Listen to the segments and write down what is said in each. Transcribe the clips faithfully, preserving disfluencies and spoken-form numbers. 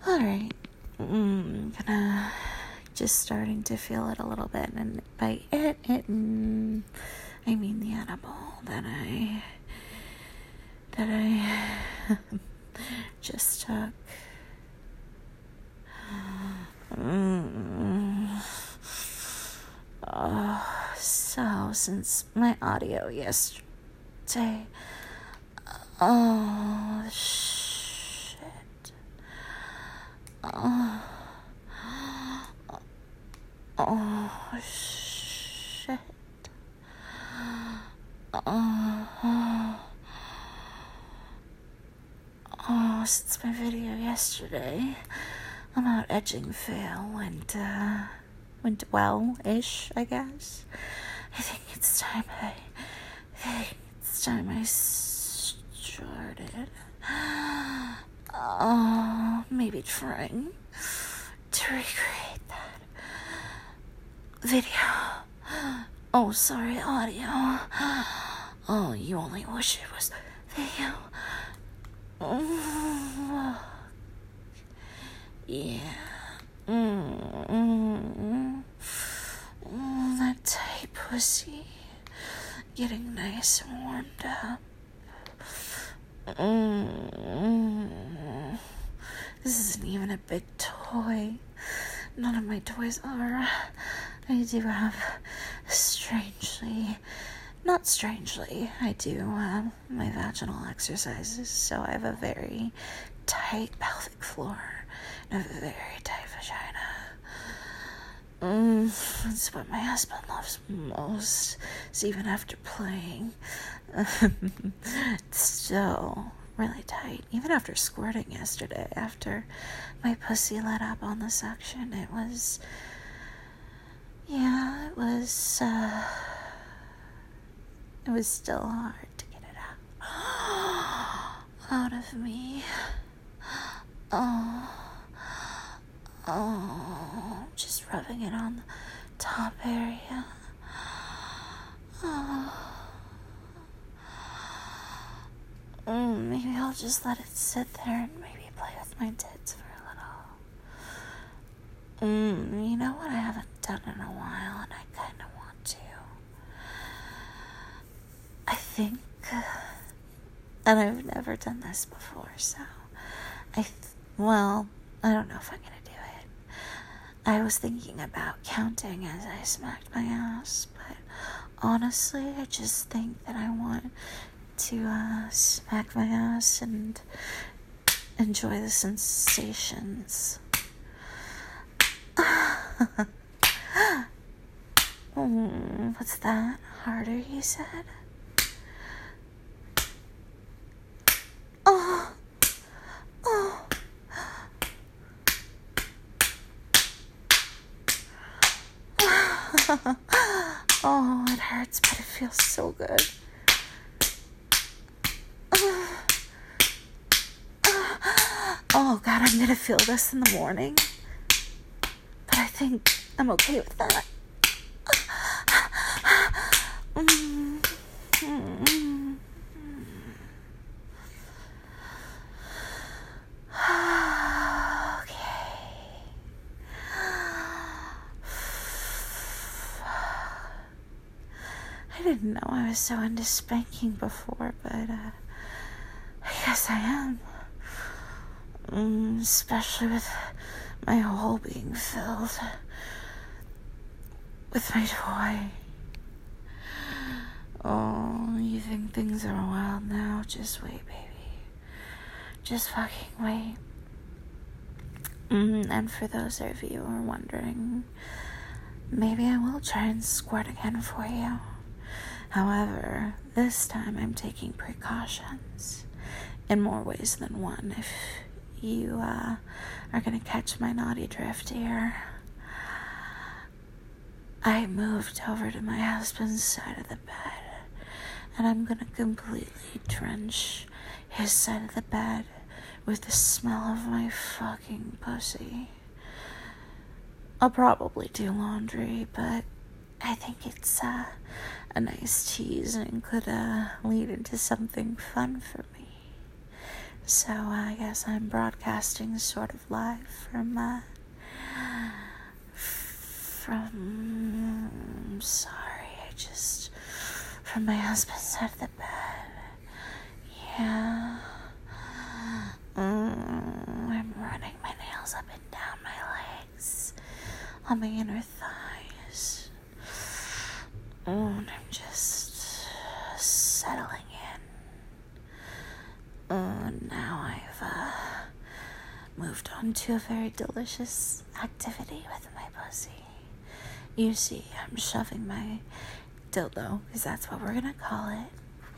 Alright. Mm, gonna just starting to feel it a little bit, and by it, it mm, I mean the edible that I that I just took. Mm. Oh, so since my audio yesterday, oh shit, oh, oh shit, oh, oh, since my video yesterday about edging fail went, uh, went well-ish, I guess. I think it's time I, I think it's time I started, oh, maybe trying to recreate that video. Oh, sorry, audio. Oh, you only wish it was video. Oh, yeah. Mm-hmm. Oh, that tight pussy getting nice and warmed up. Mm-hmm. This isn't even a big toy. None of my toys are. I do have, strangely, not strangely, I do um, my vaginal exercises, so I have a very tight pelvic floor and a very tight vagina. Mm, that's what my husband loves most. So even after playing, it's still really tight. Even after squirting yesterday, after my pussy let up on the suction, it was, yeah, it was, uh, it was still hard to get it out, out of me. Oh, oh, just rubbing it on the top area. Oh. Mm, maybe I'll just let it sit there and maybe play with my tits for a little. Mm, you know what I haven't done in a while, and I kind of want to. I think, uh, and I've never done this before, so I, th- well, I don't know if I'm gonna do it. I was thinking about counting as I smacked my ass, but honestly, I just think that I want to uh, smack my ass and enjoy the sensations. mm, what's that? Harder, you said? Oh, oh. Oh, it hurts, but it feels so good. Oh, God, I'm gonna feel this in the morning. But I think I'm okay with that. Mm, mm, okay. I didn't know I was so into spanking before, but uh, I guess I am. Mm, especially with my hole being filled with my toy. Oh, you think things are wild now? Just wait, baby. Just fucking wait. Mm, and for those of you who are wondering, maybe I will try and squirt again for you. However, this time I'm taking precautions in more ways than one. If you uh, are gonna catch my naughty drift here, I moved over to my husband's side of the bed, and I'm gonna completely drench his side of the bed with the smell of my fucking pussy. I'll probably do laundry, but I think it's uh, a nice tease and could uh, lead into something fun for me. So I guess I'm broadcasting sort of live from, uh, from, sorry, I just, from my husband's side of the bed. Yeah. Mm, I'm running my nails up and down my legs, on my inner thighs. Oh, and I'm just settling in. Oh, now I've uh, moved on to a very delicious activity with my pussy. You see, I'm shoving my dildo, because that's what we're gonna call it,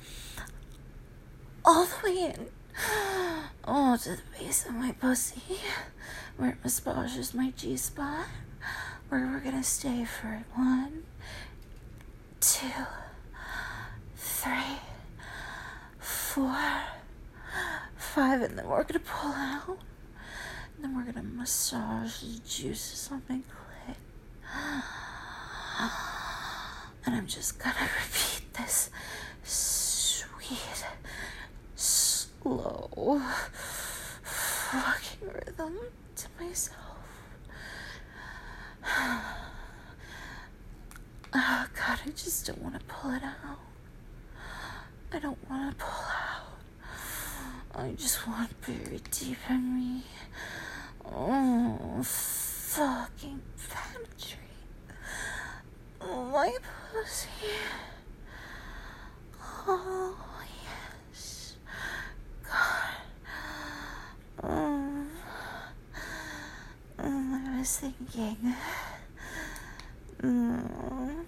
all the way in. Oh, to the base of my pussy, where it massages my G-spot, where we're gonna stay for one, two, three, four, five, and then we're gonna pull out, and then we're gonna massage the juices on my clit, and I'm just gonna repeat this sweet, slow fucking rhythm to myself. Oh God, I just don't want to pull it out. I don't want to pull out. I just want it buried deep in me. Oh, fucking penetrate my pussy. Oh, yes. God. Um, um, I was thinking. Um,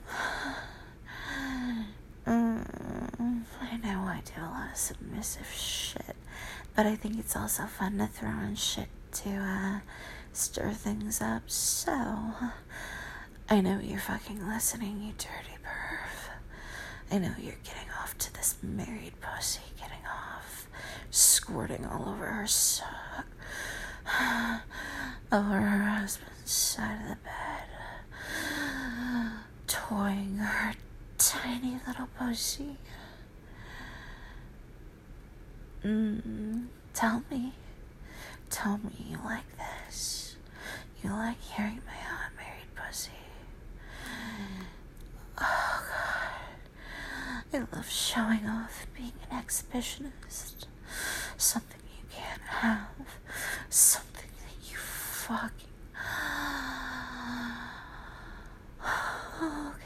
um, I know I do a lot of submissive shit, but I think it's also fun to throw in shit to uh, stir things up. So, I know you're fucking listening, you dirty perv. I know you're getting off to this married pussy, getting off, squirting all over her sock, over her husband's side of the bed, toying her tiny little pussy. Mm, tell me, tell me you like this. You like hearing my hot married pussy. Oh God, I love showing off, being an exhibitionist. Something you can't have. Something that you fucking... Okay.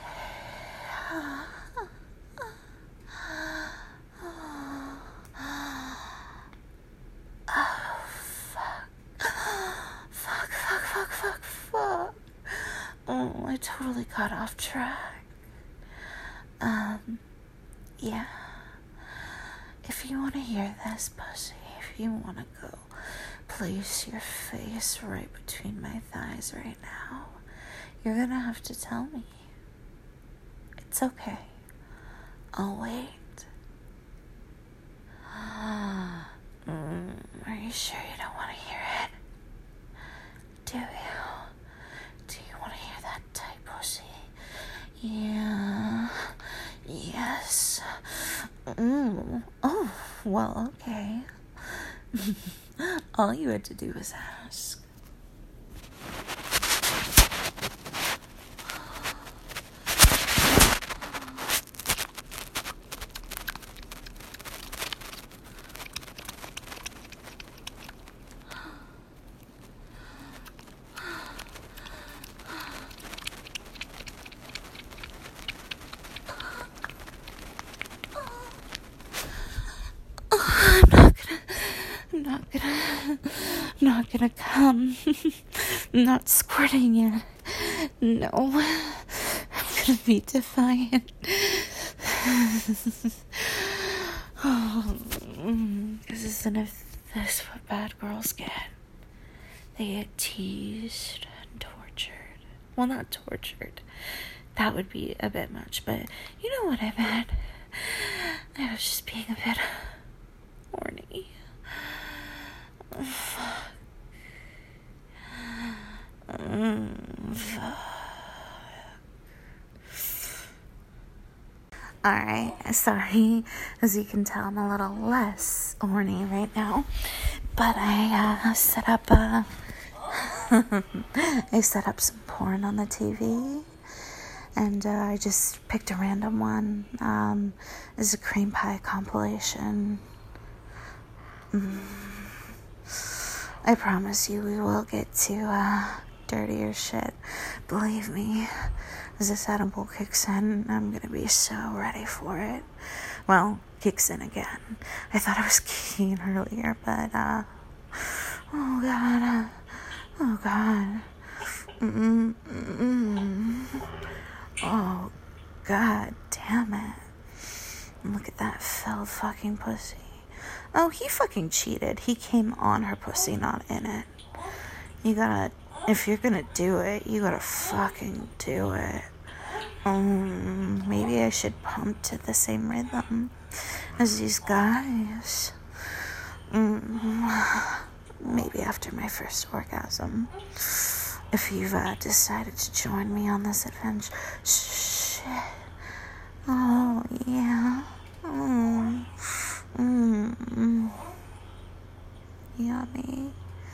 Oh, fuck. Fuck, fuck, fuck, fuck, fuck. Oh, I totally got off track. Um, yeah. If you want to hear this, pussy, if you want to go place your face right between my thighs right now, you're gonna have to tell me. It's okay. I'll wait. Mm, are you sure you don't want to hear it? Do you? Do you want to hear that tight pussy? Yeah. Yes. Mm. Oh, well, okay. All you had to do was ask. I'm not gonna, I'm not gonna come. I'm not squirting yet. No, I'm gonna be defiant. Oh, this isn't if this what bad girls get. They get teased and tortured. Well, not tortured. That would be a bit much, but you know what I meant. I was just being a bit horny. Fuck. Mm, fuck. Alright, sorry. As you can tell, I'm a little less horny right now. But I uh, set up uh, I set up some porn on the T V. And uh, I just picked a random one. Um, it's a cream pie compilation. Mm. I promise you we will get to uh, dirtier shit. Believe me, as this edible kicks in, I'm gonna be so ready for it. Well, kicks in again. I thought I was kicking earlier, but, uh, oh god, uh, oh god. Mm-mm-mm. Oh god damn it. Look at that filled fucking pussy. Oh, he fucking cheated. He came on her pussy, not in it. You gotta, if you're gonna do it, you gotta fucking do it. Um, maybe I should pump to the same rhythm as these guys. Mm, maybe after my first orgasm. If you've uh, decided to join me on this adventure. Shit. Oh, yeah. Mm. Mm. Yummy.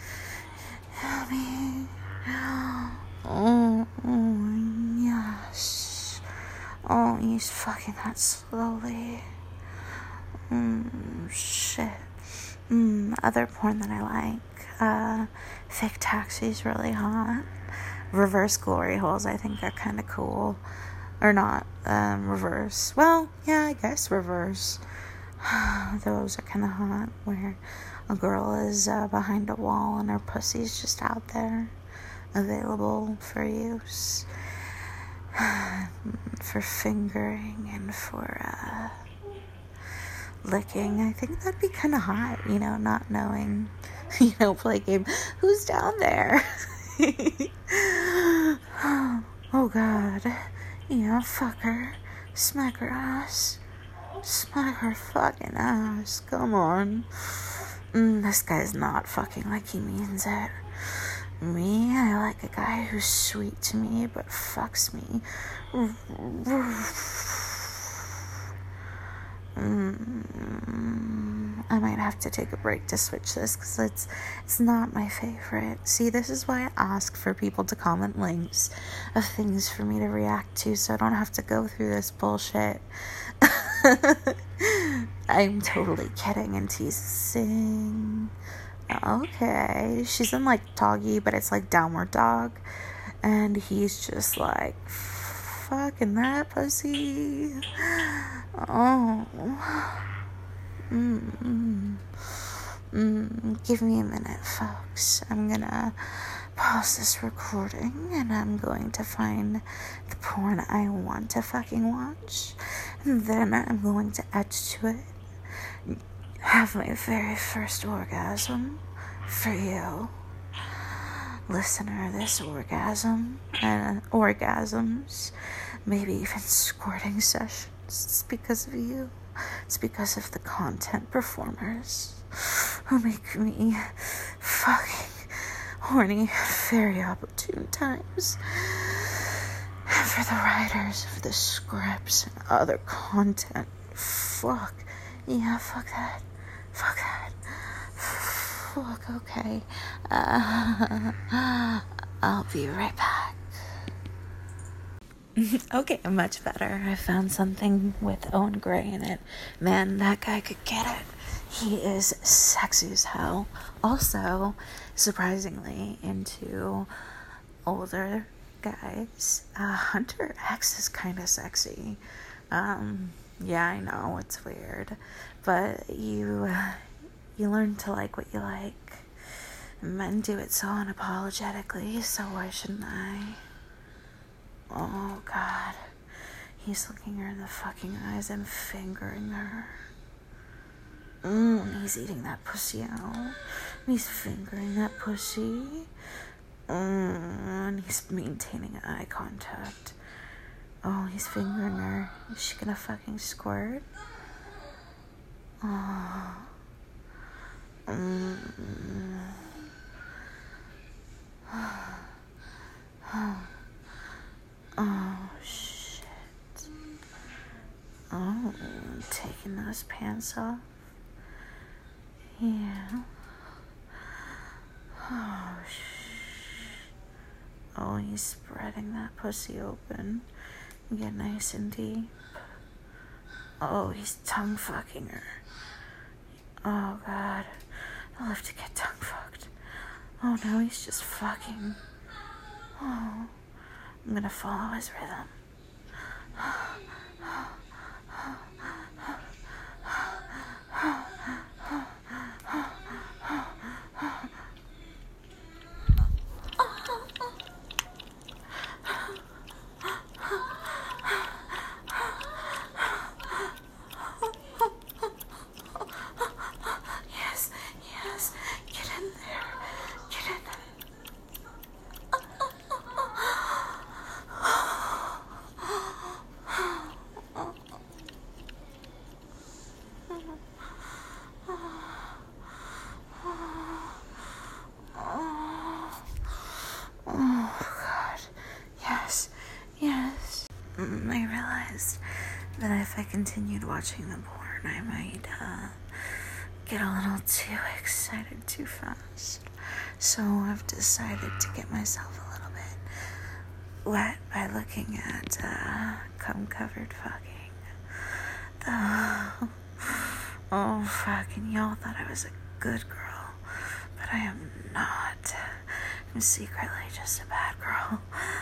Yummy. Oh, oh, yes. Oh, he's fucking that slowly. Mm, shit. Mm, other porn that I like. Uh, Fake Taxi's really hot. Reverse glory holes, I think, are kind of cool. Or not. Um, reverse. Well, yeah, I guess reverse. Those are kind of hot, where a girl is uh, behind a wall and her pussy's just out there, available for use, for fingering and for uh, licking. I think that'd be kind of hot, you know, not knowing, you know, play game. Who's down there? Oh god. Yeah, fuck her. Smack her ass. Smack her fucking ass. Come on. Mm, this guy's not fucking like he means it. Me, I like a guy who's sweet to me but fucks me. Mm, I might have to take a break to switch this because it's it's not my favorite. See, this is why I ask for people to comment links of things for me to react to so I don't have to go through this bullshit. I'm totally kidding and teasing. Okay, she's in like doggy, but it's like downward dog, and he's just like fucking that pussy. Oh. Mm. Mm. Give me a minute, folks. I'm gonna pause this recording and I'm going to find the porn I want to fucking watch, and then I'm going to add to it, have my very first orgasm for you, listener. This orgasm and orgasms, maybe even squirting sessions, it's because of you. It's because of the content performers who make me fucking horny at very opportune times. And for the writers of the scripts and other content, fuck. Yeah, fuck that. Fuck that. Fuck, okay. Uh, I'll be right back. Okay, much better. I found something with Owen Gray in it. Man, that guy could get it. He is sexy as hell. Also, surprisingly, into older guys. Uh, Hunter X is kind of sexy. Um, yeah, I know, it's weird. But you, uh, you learn to like what you like. Men do it so unapologetically, so why shouldn't I? Oh, God. He's looking her in the fucking eyes and fingering her. Mmm, he's eating that pussy out. He's fingering that pussy. Mmm, and he's maintaining eye contact. Oh, he's fingering her. Is she gonna fucking squirt? Oh. Mmm. Oh, shit. Oh. taking those pants off? Yeah. Oh, shh. Oh, he's spreading that pussy open. Get nice and deep. Oh, he's tongue fucking her. Oh, God. I love to get tongue fucked. Oh, no, he's just fucking. Oh, I'm gonna follow his rhythm. Yes, yes, get in there, get in there. Oh, God. Yes. Yes. Mm, I realized that if I continued watching the porn, I might, uh, get a little too excited too fast. So I've decided to get myself a little bit wet by looking at, uh, cum-covered fucking. The... Oh, fucking y'all thought I was a good girl, but I am not. I'm secretly just a bad girl.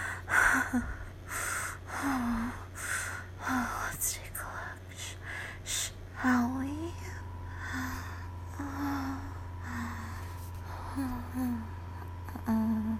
Oh, oh, let's take a look. Shh, shh, shall we? Oh, oh, oh,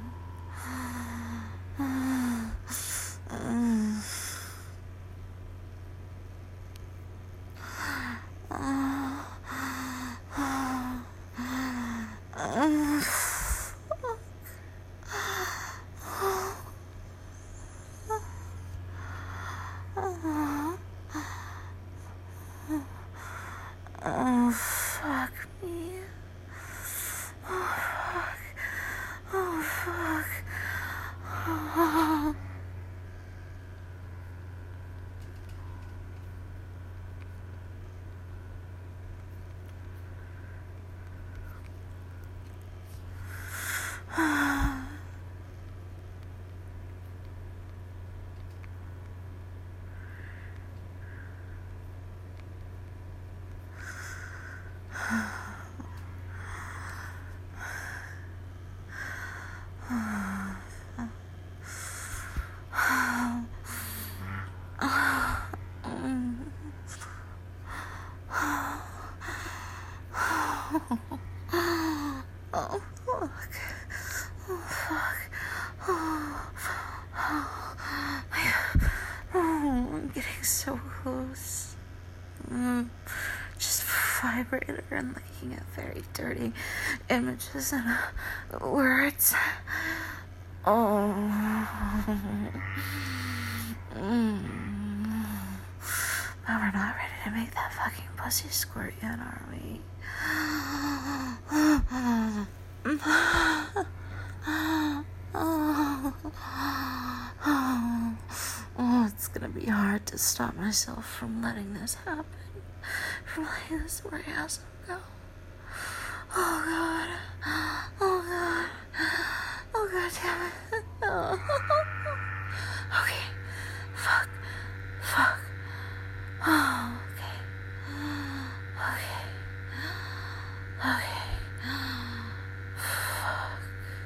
oh, fuck me. Oh, fuck. Oh, fuck. Oh. Oh, fuck. Oh, fuck. Oh, oh, oh, I'm getting so close. Mm, just vibrator and looking at very dirty images and uh, words. Oh. Mm. But we're not ready to make that fucking pussy squirt yet, are we? Oh, it's gonna be hard to stop myself from letting this happen, from letting this orgasm go. Oh, God. Oh, God. Oh, God damn it. Oh. Okay. Fuck. Fuck. Oh, okay. Okay. Okay. Fuck.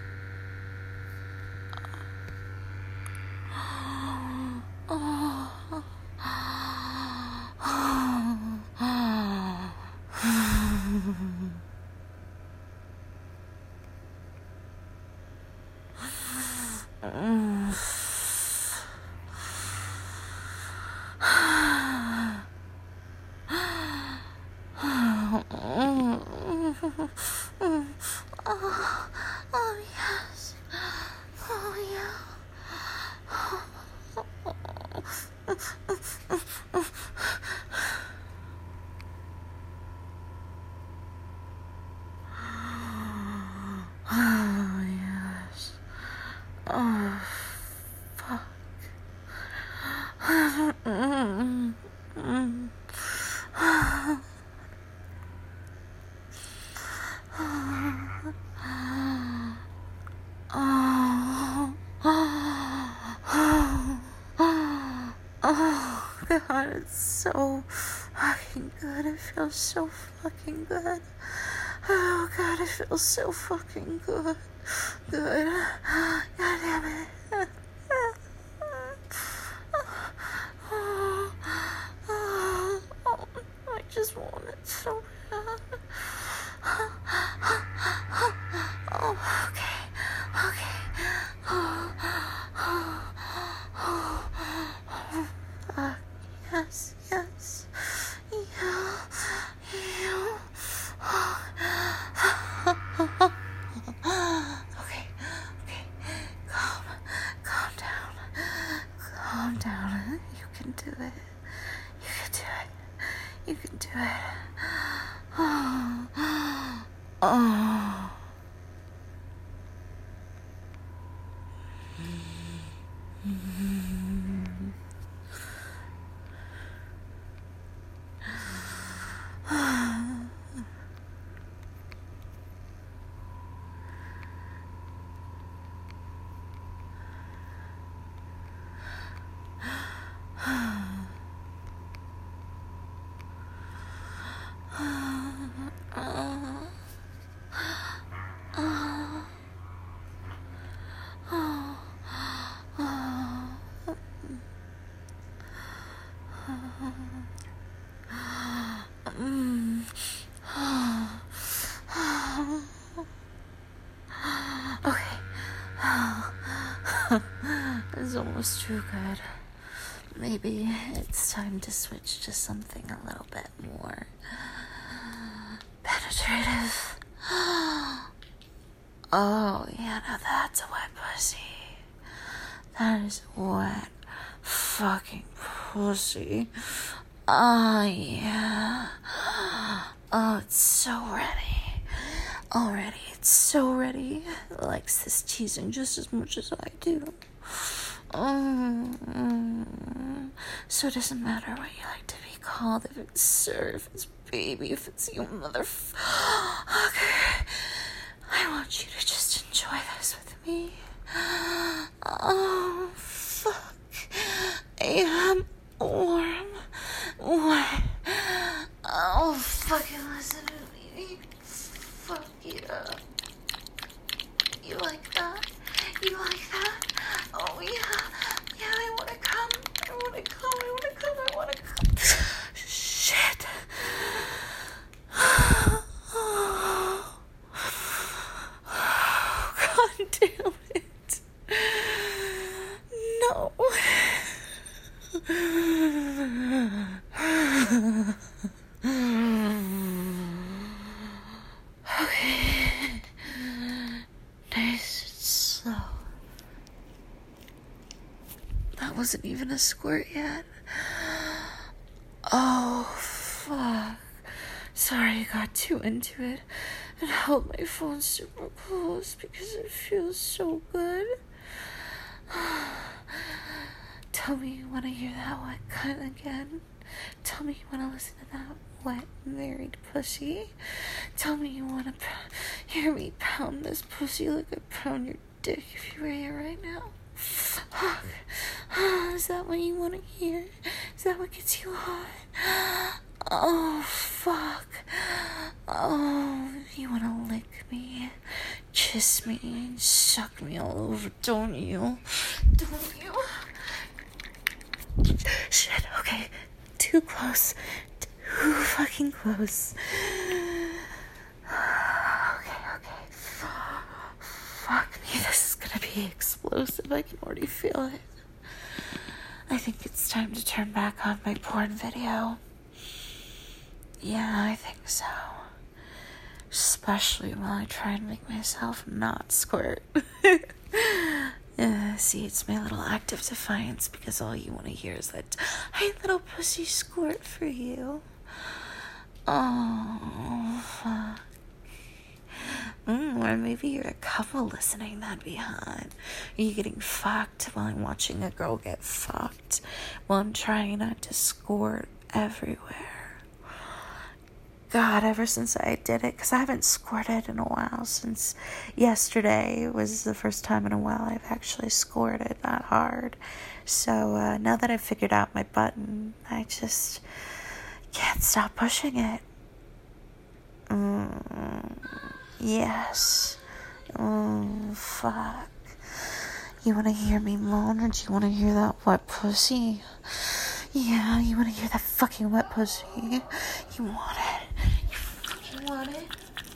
Oh. so fucking good. It feels so fucking good. Oh god, it feels so fucking good. Good. God damn it. Oh, oh, oh, I just want it so bad. Oh, okay. Okay. Oh, oh, oh, oh. Uh, yes, yes. Yeah. Yeah. Okay, okay. Calm, calm down. Calm down. You can do it. You can do it. You can do it. Oh. Oh. Okay. It's almost too good. Maybe it's time to switch to something a little bit more penetrative. Oh, yeah, now that's a wet pussy. That is wet fucking pussy. Oh, yeah. Oh, it's so ready. Already, it's so ready. It likes this teasing just as much as I do. Mm. So it doesn't matter what you like to be called, if it's sir, if it's baby, if it's you motherfucker. I want you to just enjoy this with me. Oh, fuck. I am warm, wet. Oh, fucking listen to me. Fuck yeah. You like that? You like that? Oh, yeah. Yeah, I wanna come. I wanna come. I wanna come. I wanna come. Shit. Oh, God damn it. No. Okay. Nice and slow. That wasn't even a squirt yet. Oh, fuck. Sorry I got too into it and held my phone super close because it feels so good. Tell me you want to hear that wet cunt again. Tell me you want to listen to that wet married pussy. Tell me you want to p- hear me pound this pussy like I pound your dick if you were here right now. Fuck. Is that what you want to hear? Is that what gets you hot? Oh, fuck. Oh, you want to lick me, kiss me, suck me all over, don't you? Don't you? Shit, okay. Too close. Too fucking close. Okay, okay. Fuck me, this is gonna be explosive. I can already feel it. I think it's time to turn back on my porn video. Yeah, I think so. Especially while I try and make myself not squirt. Uh, see, it's my little act of defiance because all you want to hear is that hey, little pussy squirt for you. Oh, fuck. Mm, or maybe you're a couple listening, that'd be hot. Are you getting fucked while I'm watching a girl get fucked while I'm trying not to squirt everywhere? God, ever since I did it, because I haven't squirted in a while, since yesterday was the first time in a while I've actually squirted that hard. So uh, now that I've figured out my button, I just can't stop pushing it. Mm, yes. Oh, fuck. You want to hear me moan, or do you want to hear that wet pussy? Yeah, you want to hear that fucking wet pussy? You want it? You fucking want it?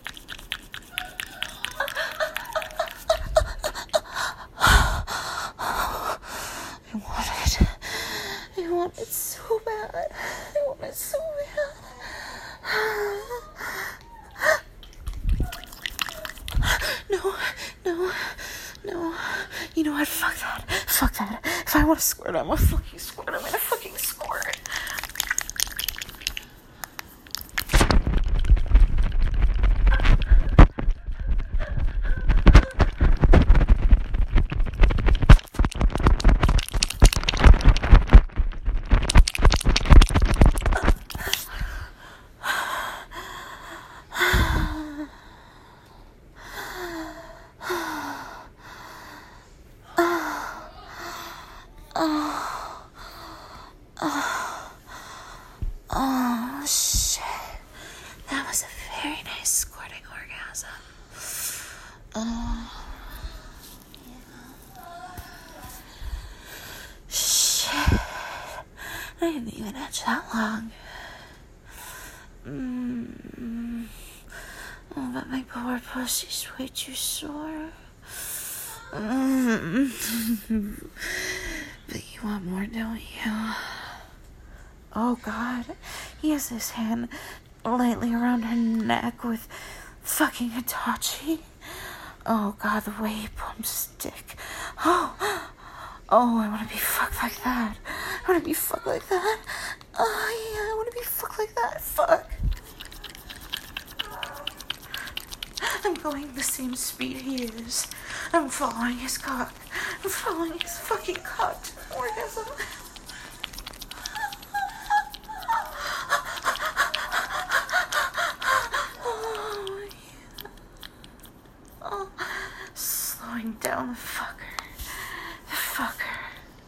I want it. I want it so bad. I want it so bad. No, no, no. You know what? Fuck that. Fuck that. If I want to squirt, I'm gonna fucking squirt. I'm gonna fucking squirt. Oh, shit. That was a very nice squirting orgasm. Oh, yeah. Shit. I didn't even edge that long. Mm. Oh, but my poor pussy's way too sore. Mm. But you want more, don't you? Oh, God. He has his hand lightly around her neck with fucking Hitachi. Oh, God, the way he pumps his dick. Oh, oh, I want to be fucked like that. I want to be fucked like that. Oh, yeah, I want to be fucked like that. Fuck. I'm going the same speed he is. I'm following his cock. I'm following his fucking cock to orgasm. Down the fucker. The fucker.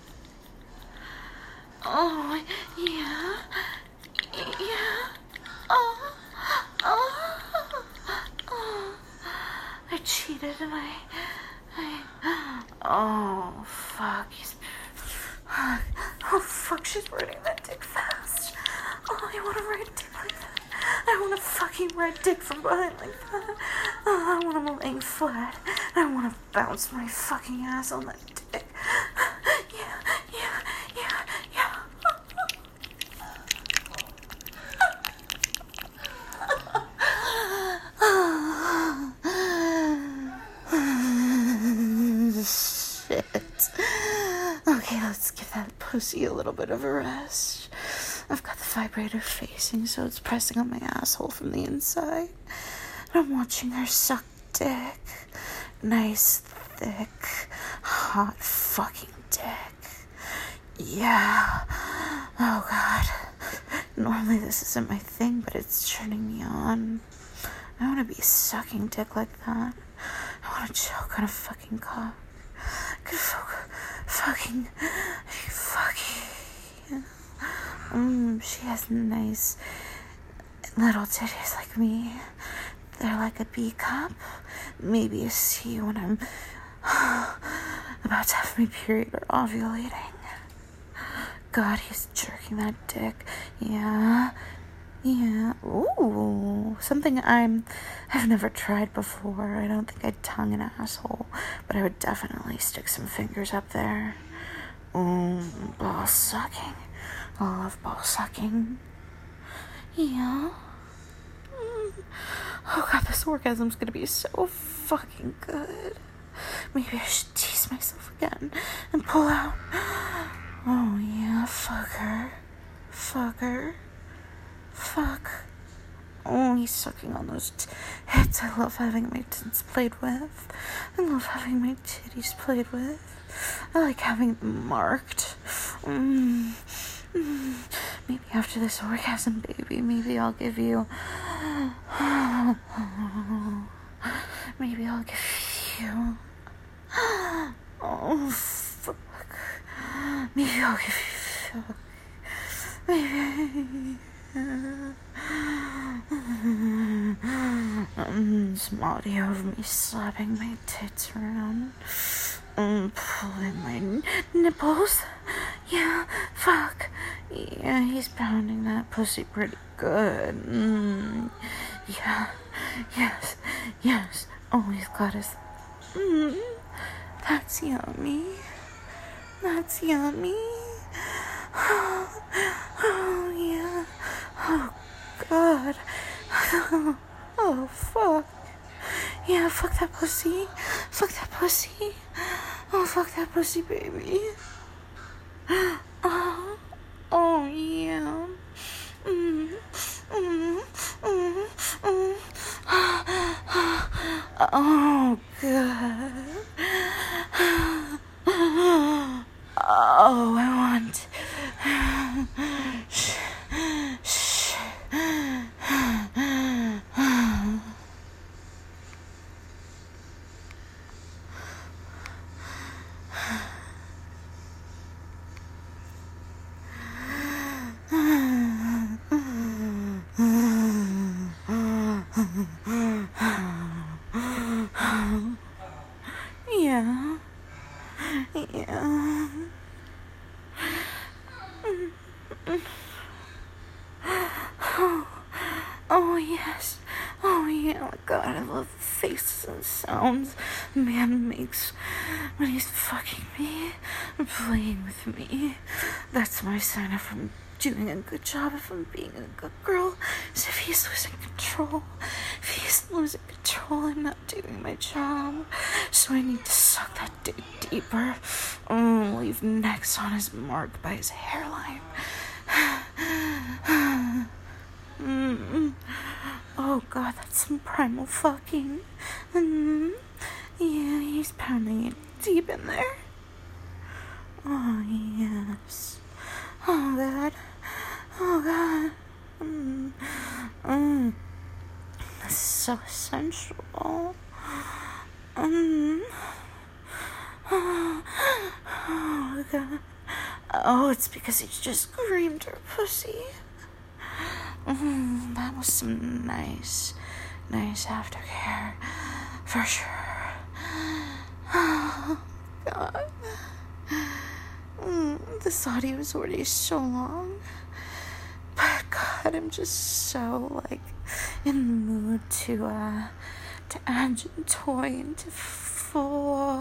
Oh, yeah. Yeah. Oh. Oh. Oh. I cheated and I... I... Oh, fuck. He's... Oh, fuck. She's riding that dick fast. Oh, I want to ride dick like that. I want to fucking ride dick from behind like that. Oh, I want him laying flat. I want to bounce my fucking ass on that dick. Yeah, yeah, yeah, yeah. Shit. Okay, let's give that pussy a little bit of a rest. I've got the vibrator facing, so it's pressing on my asshole from the inside. And I'm watching her suck dick. Nice, thick, hot fucking dick. Yeah. Oh, God. Normally this isn't my thing, but it's turning me on. I want to be sucking dick like that. I want to choke on a fucking cock. I could fuck, fucking, fucking. Mm, she has nice little titties like me. They're like a B cup, maybe a C when I'm about to have my period or ovulating. God, he's jerking that dick. Yeah, yeah. Ooh, something I'm I've never tried before. I don't think I'd tongue an asshole, but I would definitely stick some fingers up there. Ooh, ball sucking. I love ball sucking. Yeah. Mm. Oh, God, this orgasm's gonna be so fucking good. Maybe I should tease myself again and pull out. Oh, yeah, fuck her. Fuck her. Fuck. Oh, he's sucking on those t- hits. I love having my tits played with. I love having my titties played with. I like having them marked. Mm. Mm. Maybe after this orgasm, baby, maybe I'll give you Maybe I'll give you. Oh, fuck. Maybe I'll give you. Maybe. Um, some audio of me slapping my tits around. Um, pulling my n- nipples. Yeah, fuck. Yeah, he's pounding that pussy pretty good. Mm, yeah, yes, yes. Oh, he's got his. Mm, that's yummy. That's yummy. Oh, oh yeah. Oh, God. Oh, oh, fuck. Yeah, fuck that pussy. Fuck that pussy. Oh, fuck that pussy, baby. Oh, oh yeah. Mm, mm, mm, mm. Oh, God. Oh, I want. Shh, shh. Yeah. Yeah. Oh, oh yes. Oh yeah. Oh God, I love the faces and sounds a man makes when he's fucking me and playing with me. That's my sign if I'm doing a good job, if I'm being a good girl. So if he's losing control, if he's losing control, I'm not doing my job. So I need to suck that dick deeper. Oh, leave necks on his mark by his hairline. Mm. Oh God, that's some primal fucking. Mm. Yeah, he's pounding it deep in there. Oh yes. Oh God. Oh God. Mm. Mm. That's so sensual. Mm. Oh, oh God. Oh, it's because he just screamed her pussy. Mm, that was some nice, nice aftercare, for sure. Oh, God. Mm, this audio is already so long. But, God, I'm just so, like, in the mood to, uh, to add a toy and to fuck.